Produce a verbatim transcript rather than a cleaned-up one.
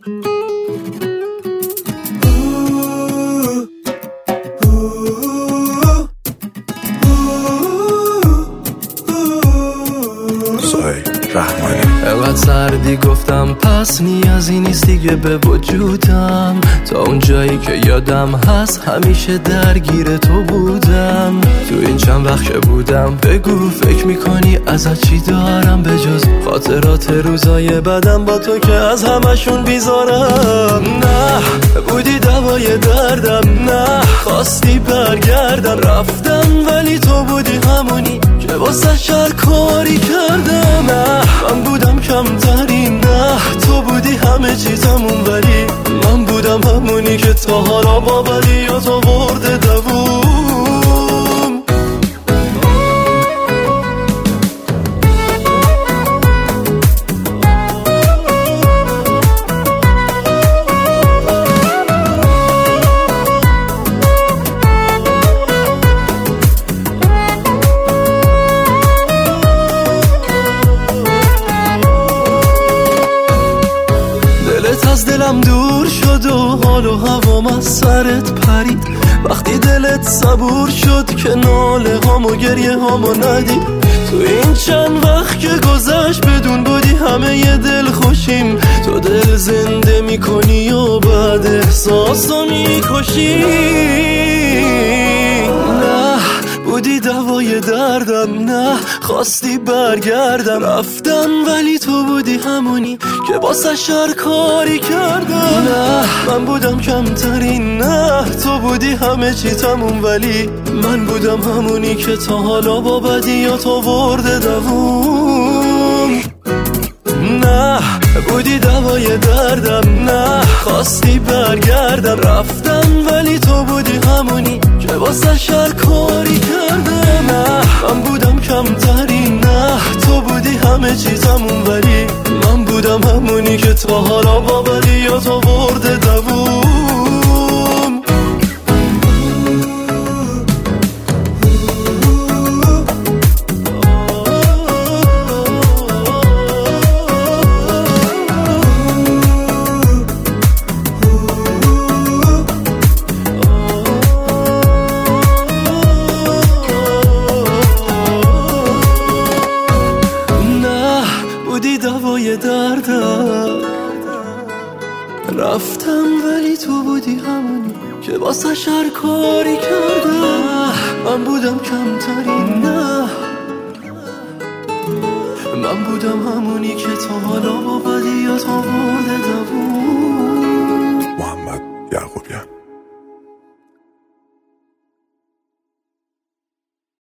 انقدر سردی گفتم پس نیازی نیست دیگه به وجودم، تا اون جایی که یادم هست همیشه درگیر تو بودم. تو این چند وقت که بودم بگو فکر میکنی ازت چی دارم به جز خاطرات روزای بدم با تو که از همشون بیزارم. نه بودی دوای دردم، نه خواستی برگردم، رفتم ولی تو بودی همونی که واسه شر کاری کردم. نه من بودم کمترین، نه تو بودی همه چیزمون، ولی من بودم همونی که تا حالا با بدیات آورده دووم. از دلم دور شد و حال و هوام از سرت پرید، وقتی دلت صبور شد که ناله هام و گریه هامو ندید. تو این چند وقت که گذشت بدون بودی همه ی دل خوشیم، تو دل زنده میکنی و بعد احساسو میکشی. نه بودی دوای دردم، نه خواستی برگردم، رفتم ولی تو بودی همونی که واسه شر کاری کردم. نه من بودم کمترین، نه تو بودی همه چی تموم، ولی من بودم همونی که تا حالا با بدیات آورده دووم. نه بودی دوای دردم، نه خواستی برگردم، رفتم ولی تو بودی همونی که واسه شر کاری کردم. نه من بودم کمترین، نه تو بودی همه چیزمون، ولی من بودم همونی که تا حالا با بدیات آورده دووم. دوای دردم، رفتم ولی تو بودی همونی که واسه شر کاری کردم. من بودم کمترین، نه من بودم همونی که تا حالا با بدیات آورده دووم.